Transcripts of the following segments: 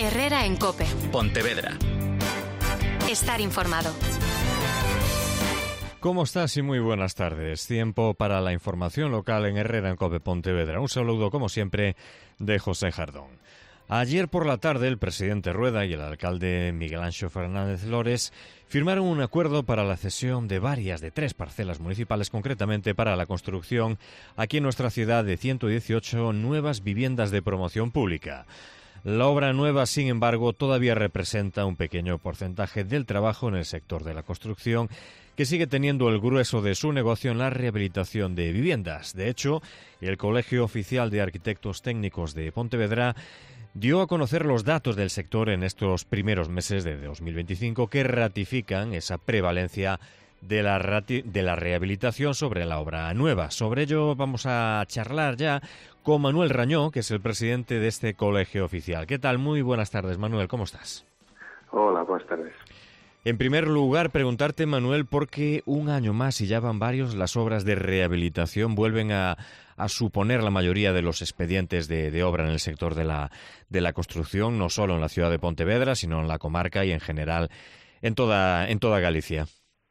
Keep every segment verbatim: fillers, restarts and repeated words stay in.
Herrera en COPE. Pontevedra. Estar informado. ¿Cómo estás? Y muy buenas tardes. Tiempo para la información local en Herrera en COPE Pontevedra. Un saludo, como siempre, de José Jardón. Ayer por la tarde, el presidente Rueda y el alcalde Miguel Anxo Fernández Lores firmaron un acuerdo para la cesión de varias, de tres parcelas municipales, concretamente para la construcción aquí en nuestra ciudad de ciento dieciocho nuevas viviendas de promoción pública. La obra nueva, sin embargo, todavía representa un pequeño porcentaje del trabajo en el sector de la construcción, que sigue teniendo el grueso de su negocio en la rehabilitación de viviendas. De hecho, el Colegio Oficial de Arquitectos Técnicos de Pontevedra dio a conocer los datos del sector en estos primeros meses de dos mil veinticinco que ratifican esa prevalencia de la, rati- de la rehabilitación sobre la obra nueva. Sobre ello vamos a charlar ya con Manuel Rañó, que es el presidente de este colegio oficial. ¿Qué tal? Muy buenas tardes, Manuel. ¿Cómo estás? Hola, buenas tardes. En primer lugar, preguntarte, Manuel, por qué un año más, y ya van varios, las obras de rehabilitación vuelven a, a suponer la mayoría de los expedientes de, de obra en el sector de la, de la construcción, no solo en la ciudad de Pontevedra, sino en la comarca y en general en toda, en toda Galicia.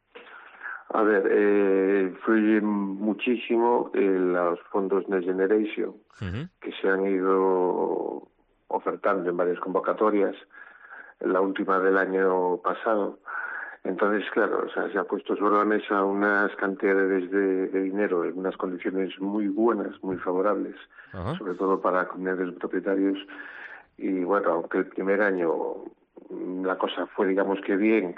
A ver, eh, influye muchísimo eh, los fondos Next Generation, uh-huh. que se han ido ofertando en varias convocatorias, la última del año pasado. Entonces, claro, o sea, se ha puesto sobre la mesa unas cantidades de, de dinero en unas condiciones muy buenas, muy favorables, uh-huh. sobre todo para comunidades de propietarios. Y bueno, aunque el primer año la cosa fue, digamos que bien,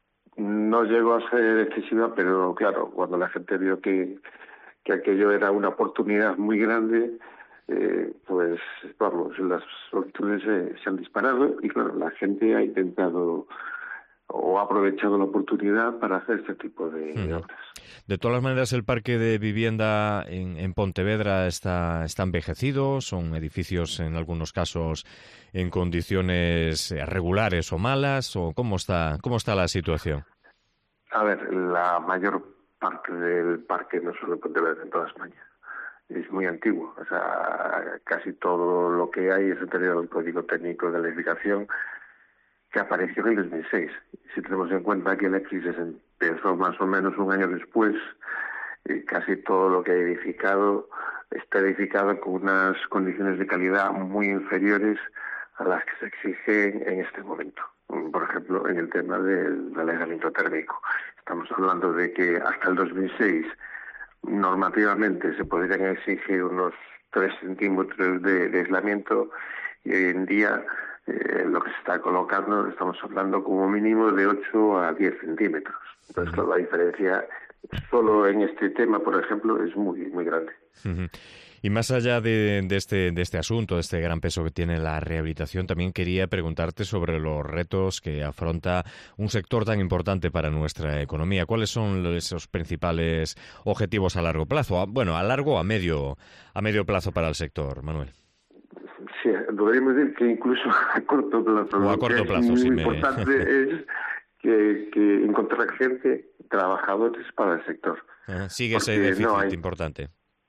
no llegó a ser excesiva, pero claro, cuando la gente vio que, que aquello era una oportunidad muy grande, eh, pues vamos, las solicitudes eh, se han disparado y claro, la gente ha intentado o ha aprovechado la oportunidad para hacer este tipo de, uh-huh. de obras. De todas maneras, el parque de vivienda en, en Pontevedra está, está envejecido, son edificios en algunos casos en condiciones regulares o malas, o cómo está, cómo está la situación. A ver, la mayor parte del parque, no solo en Pontevedra, en toda España, es muy antiguo. O sea, casi todo lo que hay es anterior al Código Técnico de la Edificación, que apareció en el dos mil seis. Si tenemos en cuenta que la crisis empezó más o menos un año después, eh, casi todo lo que ha edificado está edificado con unas condiciones de calidad muy inferiores a las que se exigen en este momento. Por ejemplo, en el tema del aislamiento térmico. Estamos hablando de que hasta el dos mil seis normativamente se podrían exigir unos tres centímetros de, de aislamiento y hoy en día eh, lo que se está colocando, estamos hablando como mínimo de ocho a diez centímetros. Entonces, claro, la diferencia solo en este tema, por ejemplo, es muy, muy grande. Uh-huh. Y más allá de, de, este, de este asunto, de este gran peso que tiene la rehabilitación, también quería preguntarte sobre los retos que afronta un sector tan importante para nuestra economía. ¿Cuáles son esos principales objetivos a largo plazo? Bueno, a largo o a medio, a medio plazo para el sector, Manuel. Sí, podríamos decir que incluso a corto plazo. O a corto plazo, sí. Lo me... importante es que, que encontrar gente, trabajadores para el sector. Uh, sigue ese déficit no hay... importante.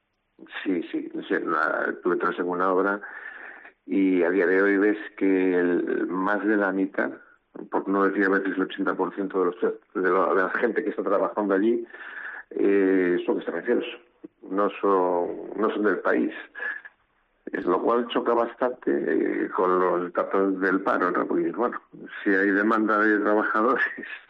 Sí, sí, no sé, la, tú entras en una obra y a día de hoy ves que el, más de la mitad, por no decir a veces el ochenta por ciento de, los, de, lo, de la gente que está trabajando allí, eh, son extranjeros, no son, no son del país. Es lo cual choca bastante eh, con los datos del paro, ¿no? Porque, bueno, si hay demanda de trabajadores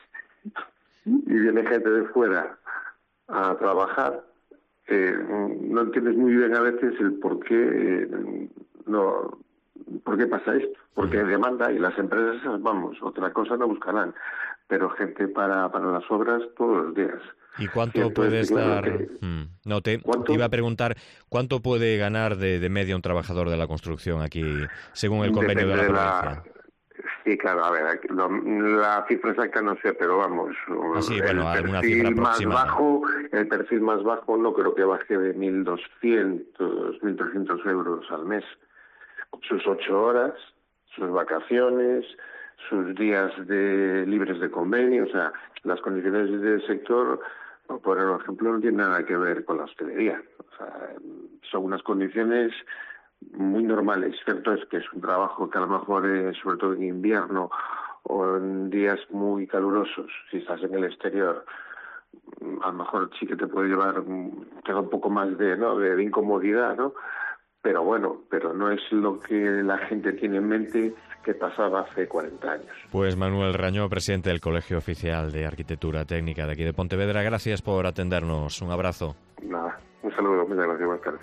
y viene gente de fuera a trabajar, Eh, no entiendes muy bien a veces el por qué eh, no por qué pasa esto, porque hay demanda y las empresas, vamos, otra cosa no buscarán, pero gente para para las obras todos los días. ¿Y cuánto Cierto puede es, estar? Claro, que... No te, te iba a preguntar cuánto puede ganar de, de media un trabajador de la construcción aquí, según el convenio Depende de la provincia. De la... Sí, claro, a ver, lo, la cifra exacta no sé, pero vamos, ah, sí, bueno, el perfil más bajo, el perfil más bajo no creo que baje de mil doscientos, mil trescientos euros al mes. Sus ocho horas, sus vacaciones, sus días de libres de convenio, o sea, las condiciones del sector, por ejemplo, no tienen nada que ver con la hostelería. O sea, son unas condiciones muy normales. Cierto es que es un trabajo que a lo mejor, eh, sobre todo en invierno o en días muy calurosos, si estás en el exterior, a lo mejor sí que te puede llevar, te da un poco más de, ¿no?, de, de incomodidad, ¿no? Pero bueno, pero no es lo que la gente tiene en mente que pasaba hace cuarenta años. Pues Manuel Rañó, presidente del Colegio Oficial de Arquitectura Técnica de aquí de Pontevedra, gracias por atendernos. Un abrazo. Nada, un saludo, muchas gracias, buenas tardes.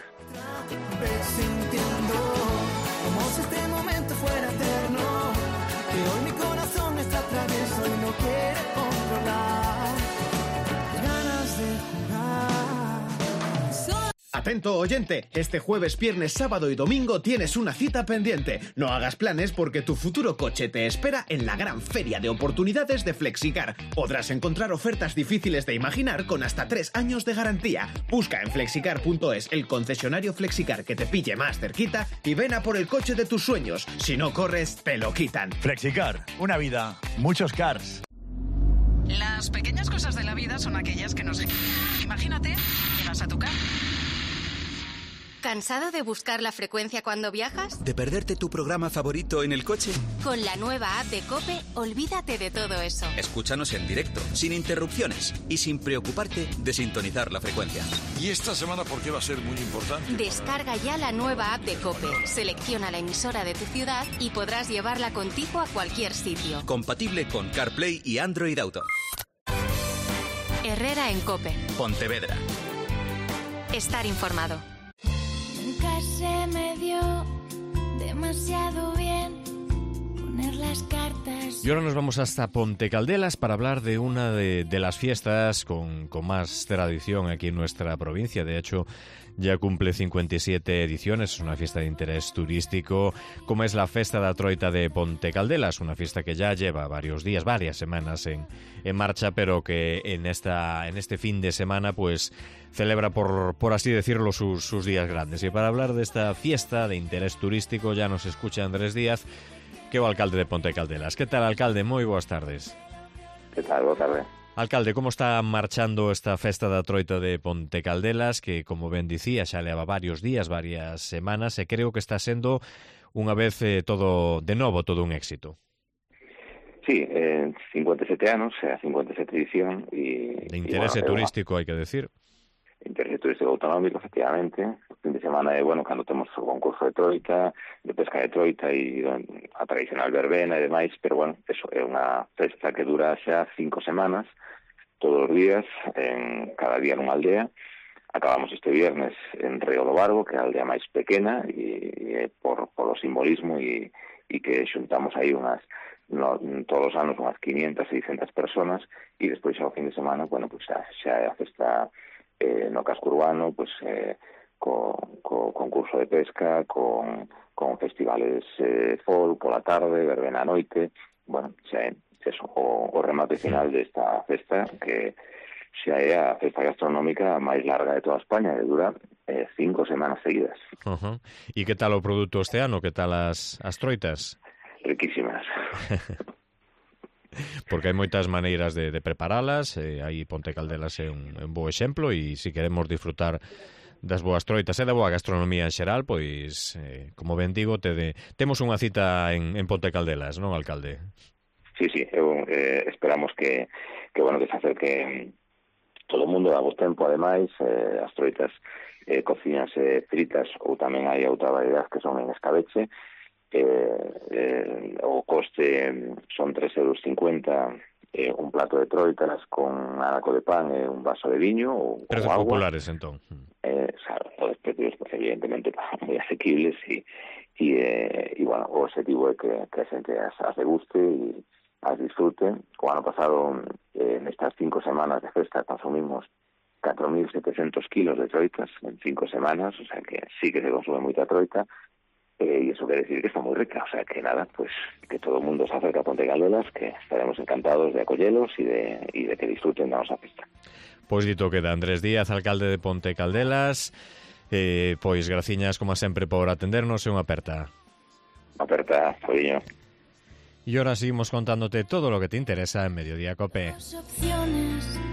Sintiendo como si este momento fuera eterno, que hoy mi corazón está travieso y no quiere controlar, ganas de jugar. Atento oyente, este jueves, viernes, sábado y domingo tienes una cita pendiente. No hagas planes porque tu futuro coche te espera en la gran feria de oportunidades de Flexicar. Podrás encontrar ofertas difíciles de imaginar con hasta tres años de garantía. Busca en flexicar punto es el concesionario Flexicar que te pille más cerquita y ven a por el coche de tus sueños. Si no corres, te lo quitan. Flexicar, una vida, muchos cars. Las pequeñas cosas de la vida son aquellas que nos... Imagínate, llegas a tu casa. ¿Cansado de buscar la frecuencia cuando viajas? ¿De perderte tu programa favorito en el coche? Con la nueva app de COPE, olvídate de todo eso. Escúchanos en directo, sin interrupciones y sin preocuparte de sintonizar la frecuencia. ¿Y esta semana por qué va a ser muy importante? Descarga ya la nueva app de COPE, selecciona la emisora de tu ciudad y podrás llevarla contigo a cualquier sitio. Compatible con CarPlay y Android Auto. Herrera en COPE. Pontevedra. Estar informado. Nunca se me dio demasiado bien poner las cartas. Y ahora nos vamos hasta Ponte Caldelas para hablar de una de, de las fiestas con, con más tradición aquí en nuestra provincia. De hecho, ya cumple cincuenta y siete ediciones, es una fiesta de interés turístico, como es la Festa da Troita de Ponte Caldelas, una fiesta que ya lleva varios días, varias semanas en, en marcha, pero que en esta en este fin de semana pues celebra, por, por así decirlo, sus, sus días grandes. Y para hablar de esta fiesta de interés turístico ya nos escucha Andrés Díaz, que é o alcalde de Ponte Caldelas. Que tal, alcalde? Moi boas tardes. Que tal? Boa tarde. Alcalde, como está marchando esta Festa da Troita de Ponte Caldelas, que, como ben dicía, xa leva varios días, varias semanas, e creo que está sendo unha vez eh, todo de novo, todo un éxito. Sí, eh, cincuenta e sete anos, a cincuenta e sete edición. E, de interese bueno, turístico, hai que decir. Interese turístico autonómico, efectivamente. O fin de semana é, bueno, cando temos o concurso de troita, de pesca de troita e a tradicional verbena e demais, pero, bueno, eso é unha festa que dura xa cinco semanas, todos os días, en cada día nunha aldea. Acabamos este viernes en Río do Barbo, que é a aldea máis pequena, e, e por, por o simbolismo e, e que xuntamos aí unhas, no, todos os anos unhas quinientas, seiscentas personas, e despois ao fin de semana, bueno, pues xa, xa é a festa eh, no casco urbano, pues eh, co, co concurso de pesca, con, con festivales eh, folk pola tarde, verbena a noite, bueno, xa é eso, o, o remate final desta festa, que xa é a festa gastronómica máis larga de toda España, que dura eh, cinco semanas seguidas. Uh-huh. E que tal o produto este ano? Que tal as, as troitas? Riquísimas. Porque hai moitas maneiras de, de preparalas, eh, aí Ponte Caldelas é un, un bo exemplo, e se queremos disfrutar das boas troitas e da boa gastronomía en xeral, pois, eh, como ben digo, te de, temos unha cita en, en Ponte Caldelas, non, alcalde? Sí, sí, eu, eh, esperamos que, que, bueno, que se acerque todo o mundo a bo tempo, ademais, eh, as troitas eh, cociñanse fritas, ou tamén hai outra variedade que son en escabeche. Eh, eh, o coste son tres euros cincuenta, eh, un plato de troitas con anaco de pan e un vaso de viño ou precios populares, entón. Eh, claro, os precios, pues, evidentemente, moi asequibles e, e, eh, e bueno, o objetivo é que, que a xente as, as deguste e as disfrute. O ano pasado, eh, nestas cinco semanas de festa, consumimos catro mil setecientos kilos de troitas en cinco semanas, o sea que sí que se consume moita troita. Eh, y eso quiere decir que está muy rica, o sea que nada, pues que todo el mundo se acerca a Ponte Caldelas, que estaremos encantados de acollelos y de, y de que disfruten da nosa festa. Pois dito queda, Andrés Díaz, alcalde de Ponte Caldelas, eh, pois graciñas como sempre por atendernos e unha aperta. Aperta, Fodiño. E ahora seguimos contándote todo lo que te interesa en Mediodía Cope. Opciones.